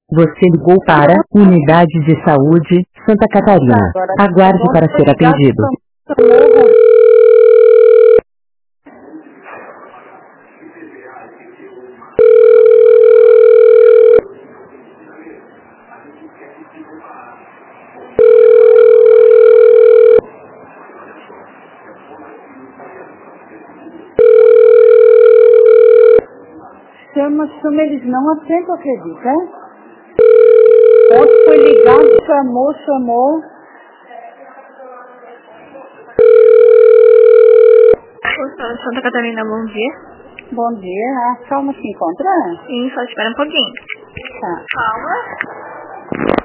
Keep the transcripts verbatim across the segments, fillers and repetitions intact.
Você ligou para Unidade de Saúde Santa Catarina. Aguarde para ser atendido. Chama, chama, eles não atendem, acredita? Ontem foi ligado, chamou, chamou. Posto Santa Catarina, bom dia. Bom dia, a Calma se encontra? Sim, só espera um pouquinho. Tá. Calma.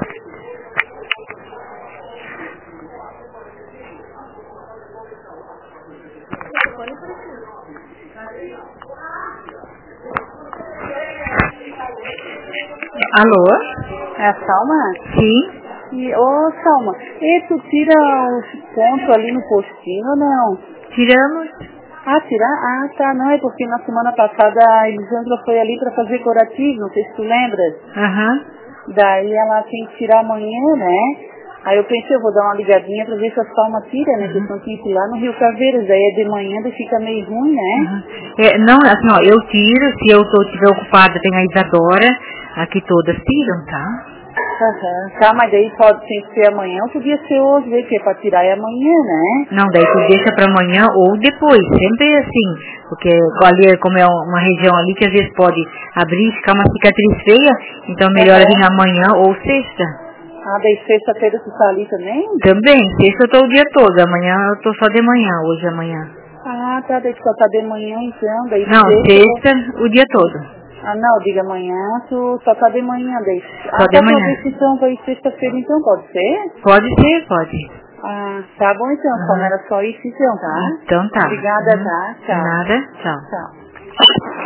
Alô? É a Salma? Sim. E, ô, Salma, e tu tira os pontos ali no postinho ou não? Tiramos. Ah, tirar? Ah, tá, não, é porque na semana passada a Elisandra foi ali pra fazer curativo, não sei se tu lembra. Aham. Uhum. Daí ela tem que tirar amanhã, né? Aí eu pensei, eu vou dar uma ligadinha pra ver se a Salma tira, né? Porque uhum. Tem que ir lá no Rio Caveiras, daí é de manhã, daí fica meio ruim, né? Uhum. É, não, assim, ó, eu tiro, se eu tô, estiver ocupada, tem a Isadora, aqui todas tiram, tá? Uhum. Tá, mas daí pode tem que ser amanhã, ou podia ser hoje, né? Porque é pra tirar é amanhã, né? Não, daí tu deixa pra amanhã ou depois, sempre é assim, porque ali, como é uma região ali que às vezes pode abrir e ficar uma cicatriz feia, então melhor uhum. vir amanhã ou sexta. Ah, daí sexta-feira tu tá ali também? Também, sexta eu tô o dia todo, amanhã eu tô só de manhã, hoje e amanhã. Ah, tá, daí tu só tá de manhã então, daí Não, sexta, sexta, o dia todo. Ah, não, diga amanhã, tu só tá de manhã, daí. Só Ah, de tá, manhã. talvez então vai sexta-feira então, pode ser? Pode ser, pode. Ah, tá bom então, uhum. Só não era só isso então, tá? Então tá. Obrigada, Uhum. tá? Tchau. Nada, tchau. Tchau.